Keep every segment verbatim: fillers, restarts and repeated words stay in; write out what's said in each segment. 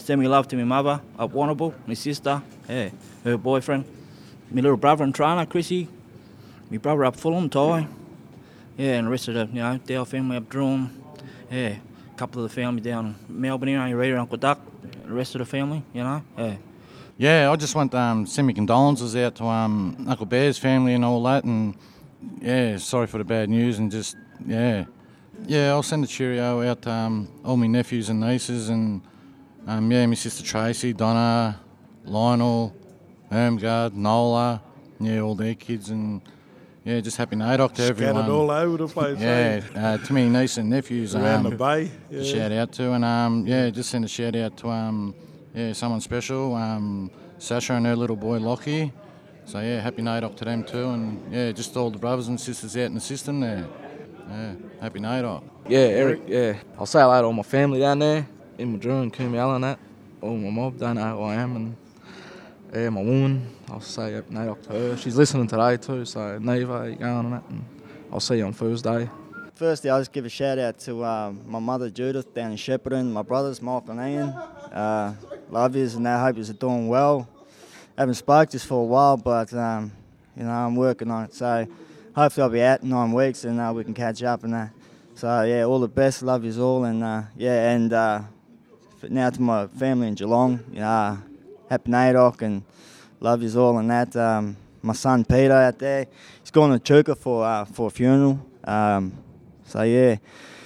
send me love to my mother up Warrnambool, my sister, yeah, her boyfriend, my little brother and trainer, Chrissy, my brother up Fulham, Ty, yeah, and the rest of the, you know, Dale family up Droom, yeah, a couple of the family down in Melbourne here, Rita, Uncle Duck, the rest of the family, you know, yeah. Yeah, I just want to um, send my condolences out to um, Uncle Bear's family and all that, and yeah, sorry for the bad news, and just, yeah. Yeah, I'll send a cheerio out to um, all my nephews and nieces, and um, yeah, my sister Tracy, Donna, Lionel, Ermgard, Nola, yeah, all their kids, and yeah, just happy NAIDOC to everyone. Scattered all over the place. Yeah, eh? uh, to my niece and nephews. Around um, the bay. Yeah. Shout out to, and um, yeah, just send a shout out to um, yeah, someone special, um, Sasha and her little boy Lockie. So yeah, happy NAIDOC to them too, and yeah, just all the brothers and sisters out in the system there. Yeah, happy NAIDOC. Yeah, Eric, yeah. I'll say hello to all my family down there, in Madura and Coombe and that. All my mob, don't know who I am, and yeah, my woman, I'll say happy NAIDOC to her. She's listening today too, so Neva, how you going and that, and I'll see you on Thursday. Firstly, I'll just give a shout out to um, my mother Judith down in Shepparton, my brothers Mark and Ian. Uh, love yous, and I hope yous are doing well. Haven't spoke just for a while, but um, you know, I'm working on it. So hopefully I'll be out in nine weeks and uh, we can catch up and that. So yeah, all the best, love yous all, and uh, yeah, and uh, now to my family in Geelong, you know, happy NAIDOC and love yous all and that. Um, my son Peter out there, he's gone to Chuka for uh, for a funeral. Um, so yeah,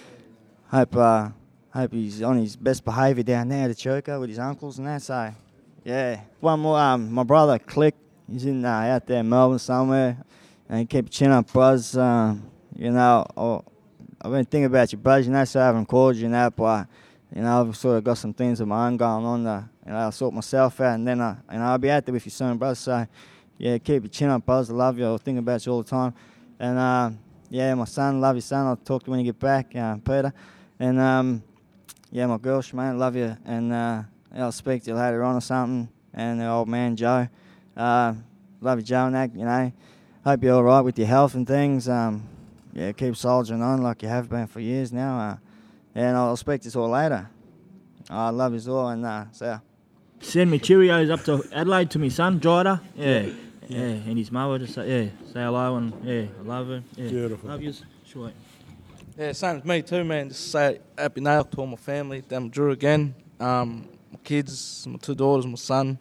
hope uh, hope he's on his best behaviour down there at Chuka with his uncles and that. So yeah, one more. Um, my brother Click, he's in uh, out there in Melbourne somewhere, and keep your chin up, bros. Um, you know, oh, I've been thinking about you, bros. You know, so I haven't called you and that, but you know, I've sort of got some things of my own going on. Uh, you know, I'll sort myself out, and then uh, you know, I'll be out there with you soon, bros. So yeah, keep your chin up, bros. I love you. I'll think about you all the time, and uh, yeah, my son, love your son. I'll talk to you when you get back, uh, Peter, and um, yeah, my girl, Shemaine, love you, and uh, I'll speak to you later on or something. And the old man Joe, uh, love you, Joe, and that. You know, hope you're all right with your health and things. Um, yeah, keep soldiering on like you have been for years now. Uh, and I'll speak to you all later. I uh, love you all, and uh, so. Send me Cheerios up to Adelaide to my son, Jida. Yeah, yeah, and his mother. Just say, yeah, say hello, and yeah, I love her. Yeah. Beautiful. Love yous. Sure. Yeah, same as me too, man. Just say happy NAIDOC to all my family down Madura again. Um, my kids, my two daughters, my son,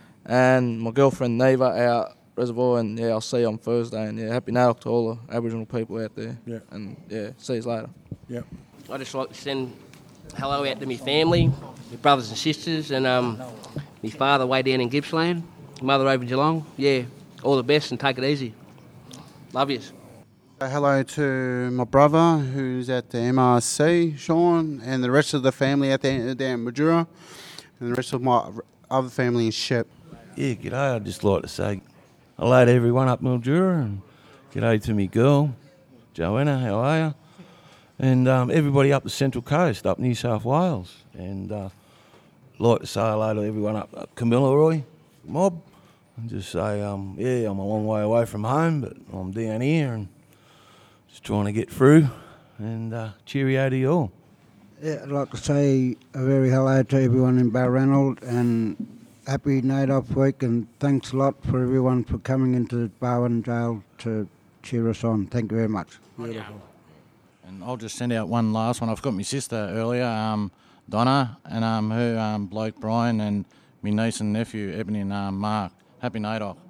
and my girlfriend Neva out Reservoir, and yeah, I'll see you on Thursday, and yeah, happy NAIDOC to all the Aboriginal people out there. Yeah. And yeah, see you later. Yeah. I'd just like to send hello out to my family, my brothers and sisters, and um, my father way down in Gippsland, mother over in Geelong. Yeah, all the best and take it easy. Love yous. Uh, hello to my brother who's at the M R C, Sean, and the rest of the family out there down in Madura, and the rest of my other family in Shep. Yeah, g'day. I'd just like to say hello to everyone up Mildura, and g'day to me girl, Joanna, how are you? And um, everybody up the Central Coast, up New South Wales. And uh, like to say hello to everyone up, up Kamilaroi, mob, and just say, um, yeah, I'm a long way away from home, but I'm down here and just trying to get through. And uh, cheerio to you all. Yeah, I'd like to say a very hello to everyone in Balranald, and happy NAIDOC week, and thanks a lot for everyone for coming into Barwon Jail to cheer us on. Thank you very much. Beautiful. And I'll just send out one last one. I've got my sister earlier, um, Donna, and um, her um, bloke Brian, and my niece and nephew Ebony and um, Mark. Happy NAIDOC.